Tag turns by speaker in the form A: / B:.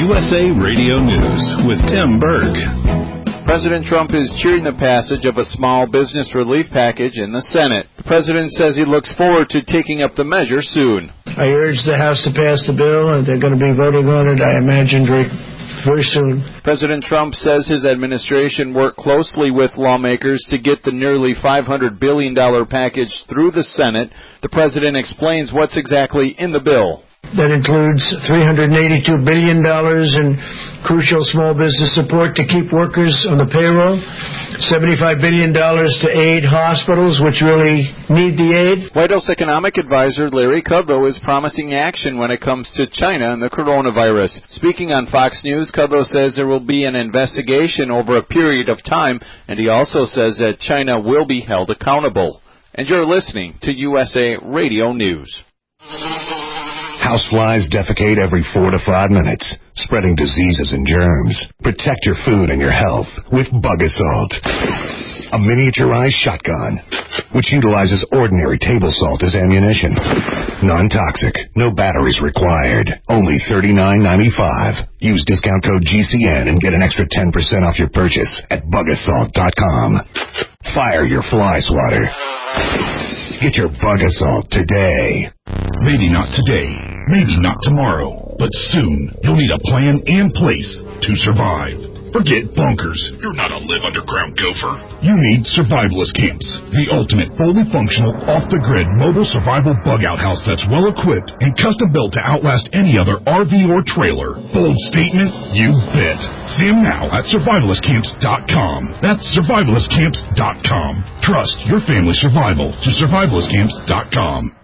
A: USA Radio News with Tim Berg.
B: President Trump is cheering the passage of a small business relief package in the Senate. The president says he looks forward to taking up the measure soon.
C: I urge the House to pass the bill, and they're going to be voting on it, I imagine, very soon.
B: President Trump says his administration worked closely with lawmakers to get the nearly $500 billion package through the Senate. The president explains what's exactly in the bill.
C: That includes $382 billion in crucial small business support to keep workers on the payroll, $75 billion to aid hospitals, which really need the aid.
B: White House economic advisor Larry Kudlow is promising action when it comes to China and the coronavirus. Speaking on Fox News, Kudlow says there will be an investigation over a period of time, and he also says that China will be held accountable. And you're listening to USA Radio News.
D: Houseflies defecate every 4 to 5 minutes, spreading diseases and germs. Protect your food and your health with Bug Assault, a miniaturized shotgun, which utilizes ordinary table salt as ammunition. Non-toxic, no batteries required, only $39.95. Use discount code GCN and get an extra 10% off your purchase at bugassault.com. Fire your fly swatter. Get your Bug Assault today.
E: Maybe not today, maybe not tomorrow, but soon you'll need a plan and place to survive. Forget bunkers. You're not a live underground gopher. You need Survivalist Camps, the ultimate fully functional, off-the-grid mobile survival bug-out house that's well-equipped and custom-built to outlast any other RV or trailer. Bold statement? You bet. See them now at survivalistcamps.com. That's survivalistcamps.com. Trust your family's survival to survivalistcamps.com.